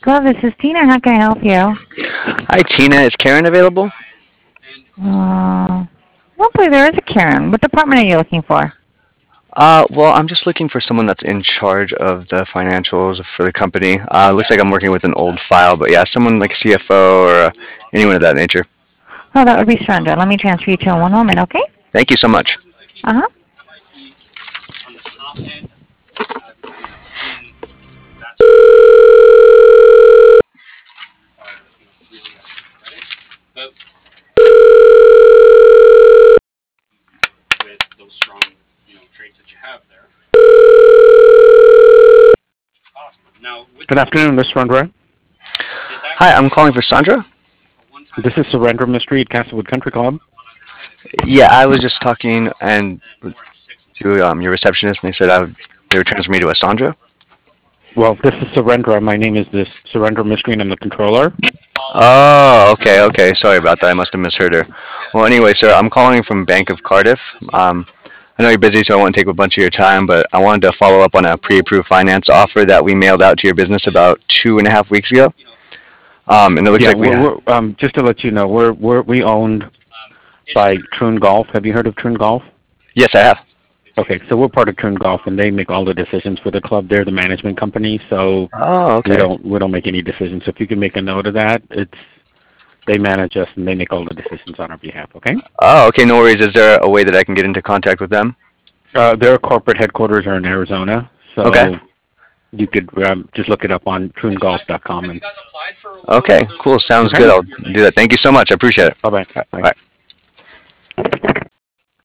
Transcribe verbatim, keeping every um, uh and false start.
Club. This is Tina. How can I help you? Hi, Tina. Is Karen available? Uh, hopefully there is a Karen. What department are you looking for? Uh, well, I'm just looking for someone that's in charge of the financials for the company. Uh, looks like I'm working with an old file, but yeah, someone like C F O or uh, anyone of that nature. Oh, that would be Sandra. Let me transfer you to her one moment, okay? Thank you so much. Uh-huh. Good afternoon, Miss Surrender. Hi, I'm calling for Sandra. This is Surrender Mystery at Castlewood Country Club. Yeah, I was just talking and to um, your receptionist, and they said I would, they would transfer me to a Sandra. Well, this is Surrender. My name is this Surrender Mystery, and I'm the controller. Oh, okay, okay. Sorry about that. I must have misheard her. Well, anyway, sir, I'm calling from Bank of Cardiff. Um, I know you're busy, so I won't take a bunch of your time, but I wanted to follow up on a pre-approved finance offer that we mailed out to your business about two and a half weeks ago. Um, and it looks Yeah, like we we're, have. we're um, just to let you know, we're we're we owned by Troon Golf. Have you heard of Troon Golf? Yes, I have. Okay, so we're part of Troon Golf, and they make all the decisions for the club. They're the management company, so Oh, we okay. don't we don't make any decisions. So if you can make a note of that, it's they manage us and they make all the decisions on our behalf. Okay. Oh, okay. No worries. Is there a way that I can get into contact with them? Uh, their corporate headquarters are in Arizona, Okay. so you could um, just look it up on troon golf dot com and Okay. Cool. Sounds okay. good. I'll do that. Thank you so much. I appreciate it. Bye bye. All Bye. right.